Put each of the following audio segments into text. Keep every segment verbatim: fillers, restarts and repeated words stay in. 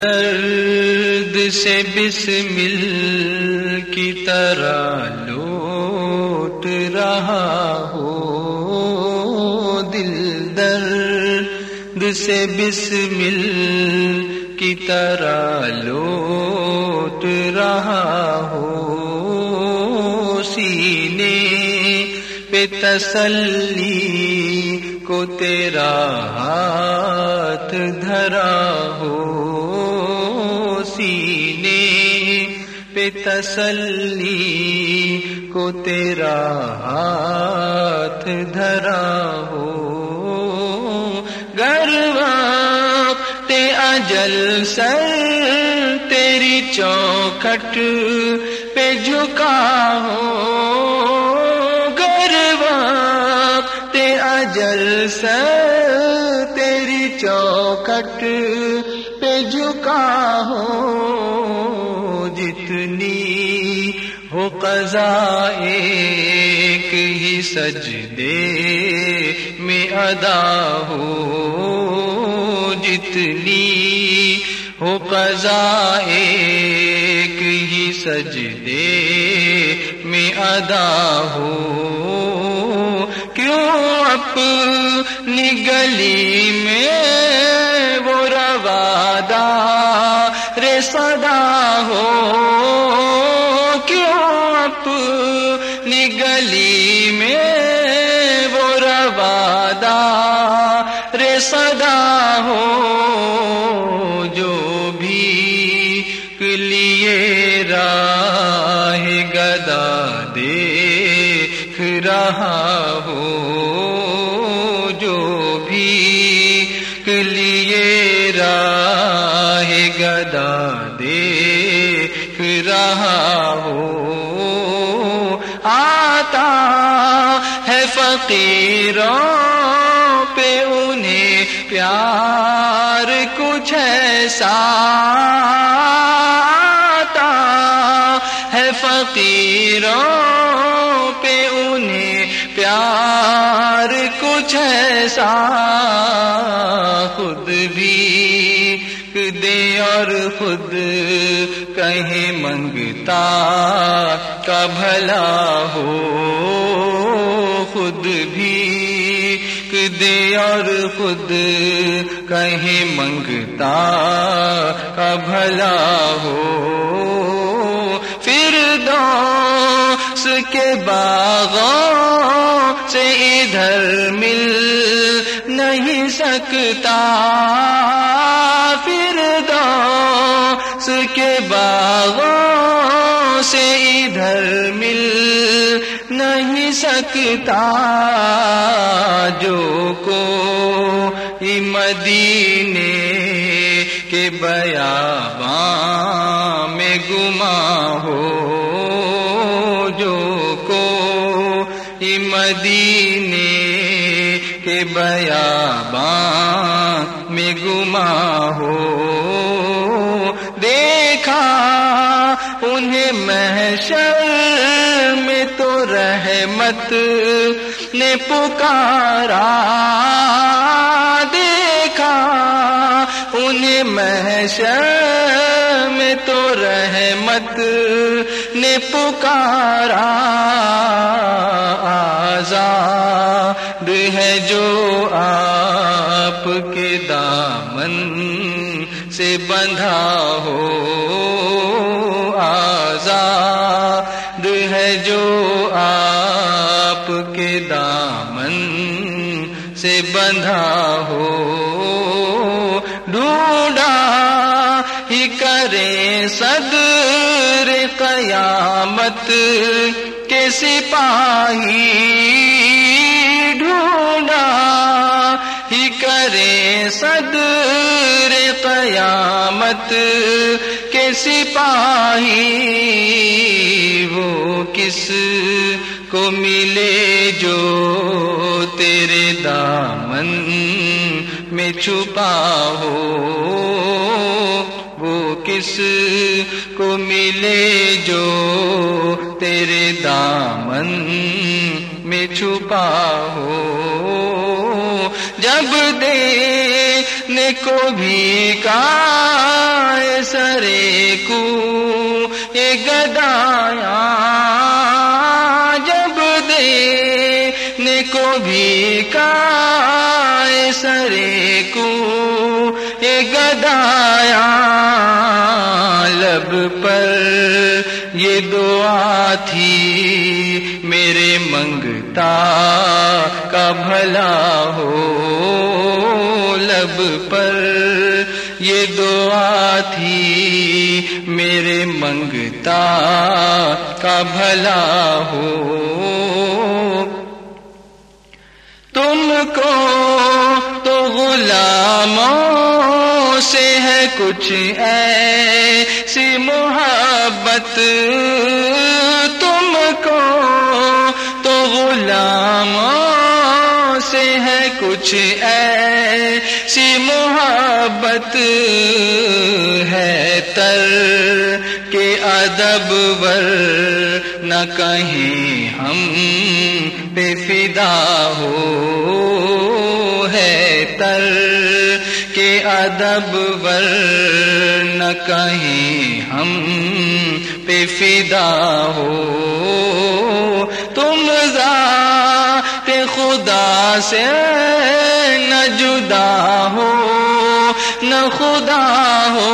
درد سے بسمل کی طرح لوٹ رہا ہو، دل درد سے بسمل کی طرح لوٹ رہا ہو، سینے پہ تسلی کو تیرا ہاتھ دھرا ہو، سینے پہ تسلی کو تیرا ہاتھ دھرا ہو، گر وقت اجل سر تیری چوکھٹ پہ جھکا ہو، گر وقت اجل سر تیری چوکھٹ پہ جھکا ہو، جتنی ہو قضا ایک ہی سجدے میں ادا ہو، جتنی ہو قضا ایک ہی سجدے میں ادا ہو، کیوں اپنی گلی میں وہ روادار صدا ہو، کیوں اپنی گلی میں وہ روادار صدا ہو، جو بھی لیے راہ گدا دیکھ رہا ہو، جو بھی لیے راہ گدا دیکھ رہا ہو، آتا ہے فقیروں پہ انہیں پیار کچھ ایسا، آتا ہے فقیروں پہ انہیں پیار کچھ ایسا، خود بھی دے اور خود کہیں منگتا کا بھلا ہو، خود بھی دے اور خود کہیں منگتا کا بھلا ہو، فردوس کے باغوں سے ادھر مل نہیں سکتا، فردوس کے باغوں سے ادھر مل نہیں سکتا، جو کوئی مدینے کے بیاباں میں گما ہو، جو کوئی مدینے کے بیاباں میں گما ہو، دیکھا انہیں محشر میں تو رحمت نے پکارا، دیکھا انہیں محشر میں تو رحمت نے پکارا، آزاد ہے جو آپ کے دامن سے بندھا ہو، آزاد ہے جو آپ کے دامن سے بندھا ہو، ڈھونڈا ہی کرے صدر قیامت کے سپاہی، ڈھونڈا ہی کرے صدر قیامت کے سپاہی، وہ کس کو ملے جو تیرے دامن میں چھپا ہو، وہ کس کو ملے جو تیرے دامن میں چھپا ہو، جب دینے کو بھی کائے سرے کو اے گدایا جب دے نے کو بھی کائے سرے کو اے گدایا لب پر یہ دعا تھی میرے منگتا کا بھلا ہو لب پر یہ دعا تھی میرے منگتا کا بھلا ہو تم کو تو غلاموں سے ہے کچھ ایسی محبت تم کو تو غلاموں سے ہے کچھ ایسی محبت ہے تر کے ادب ور نہ کہیں ہم پہ فدا ہو ہے تر کے ادب ور نہ کہیں ہم پہ فدا ہو تم ذات خدا سے نہ جدا ہو نہ خدا ہو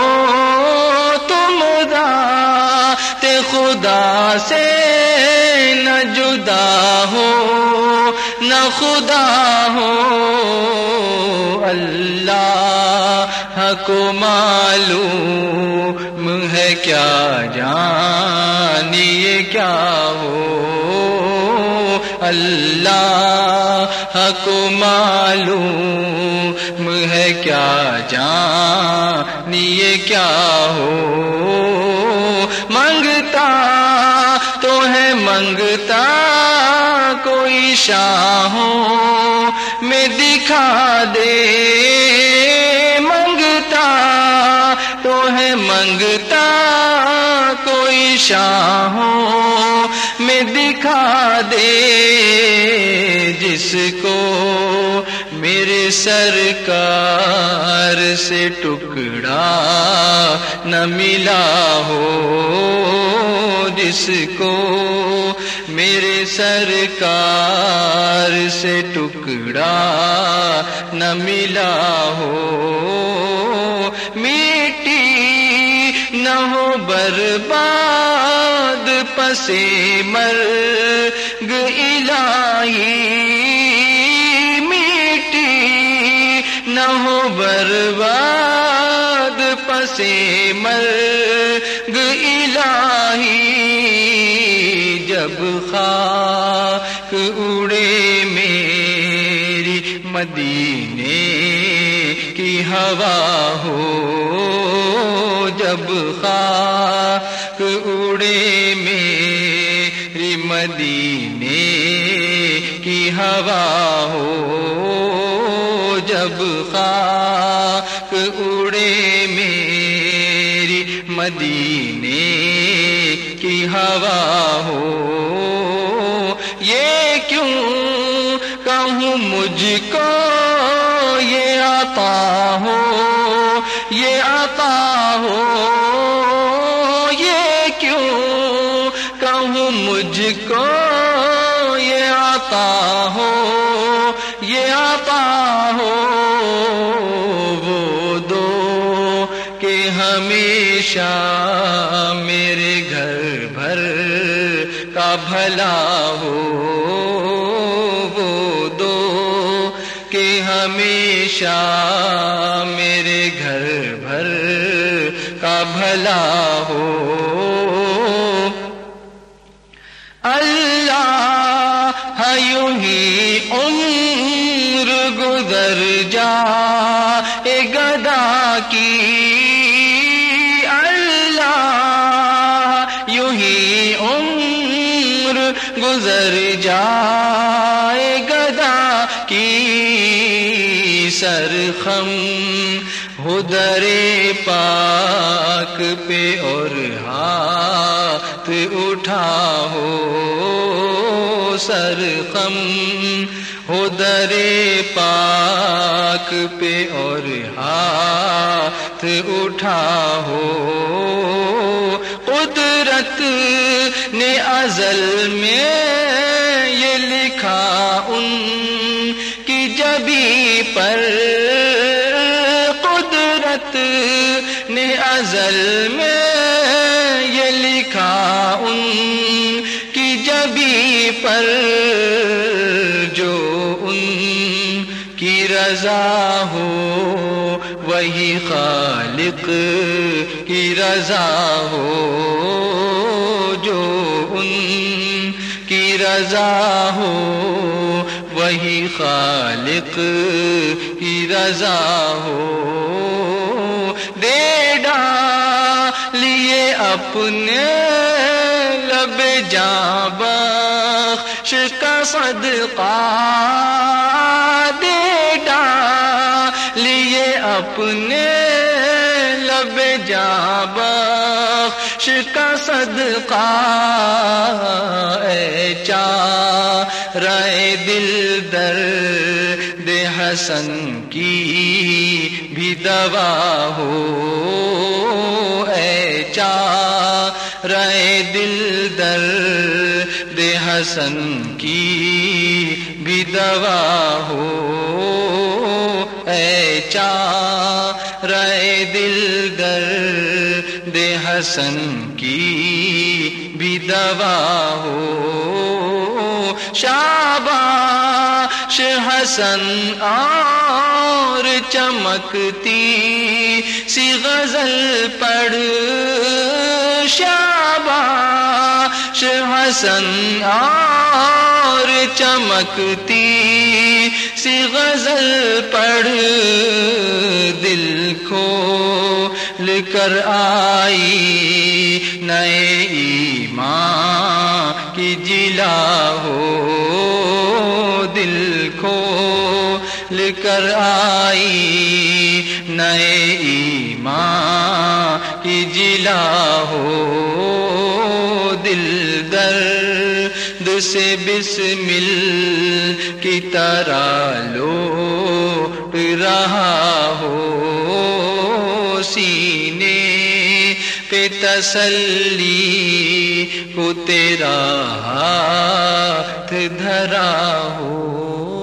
تم ذات خدا سے نہ جدا ہو نہ خدا ہو اللہ کو معلوم ہے کیا جانیے کیا ہو اللہ کو معلوم ہے کیا جانیے کیا ہو منگتا تو ہے منگتا کوئی شاہوں میں دکھا دے منگتا تو ہے منگتا کوئی شاہوں میں دکھا دے جس کو میرے سرکار سے ٹکڑا نہ ملا ہو جس کو میرے سرکار سے ٹکڑا نہ ملا ہو مٹی نہ ہو برباد پسے مرگ الہی مٹی نہ ہو برباد پسے مرگ الہی جب خاک اڑے میری مدینے کی ہوا ہو جب خاک اڑے میری مدینے کی ہوا ہو جب خاک اڑے میری مدینے کی ہوا ہو یہ کیوں کہوں مجھ کو یہ عطا ہو یہ عطا ہو یہ کیوں کہوں مجھ کو یہ عطا ہو یہ عطا ہو وہ دو کہ ہمیشہ میرے گھر بھر کا بھلا ہو وہ دو کہ ہمیشہ میرے گھر بھر کا بھلا ہو اللہ یوں ہی عمر گزر جا اے گدا کی اللہ یوں ہی عمر گزر جائے گدا کی سرخم ہو در پاک پہ اور ہاتھ اٹھا ہو سرخم ہو در پاک پہ اور ہاتھ اٹھا ہو قدرت نے ازل میں یہ لکھا ان کی جبی پر قدرت نے ازل میں یہ لکھا ان کی جبی پر جو ان کی رضا ہو وہی خالق کی رضا ہو جو ان کی رضا ہو وہی خالق کی رضا ہو دے ڈالیے اپنے لب جاں بخش کا صدقہ دے ڈالیے اپنے لب جاں بخش کا صدقہ اے چارہ دل درد حسن کی بھی دوا ہو اے چارہ دل درد حسن کی بھی دوا ہو اے چارہ دل درد حسن کی بھی دوا ہو شاباش حسن اور چمکتی سی غزل پڑھ شاباش حسن اور چمکتی سی غزل پڑھ دل کھول کر آئی نئے ایمان کی جلا ہو دل کھول کر آئی نئے ایمان کی جلا ہو دل درد سے بسمل کی طرح لوٹ رہا ہو سینے پہ تسلی کو تیرا ہاتھ دھرا ہو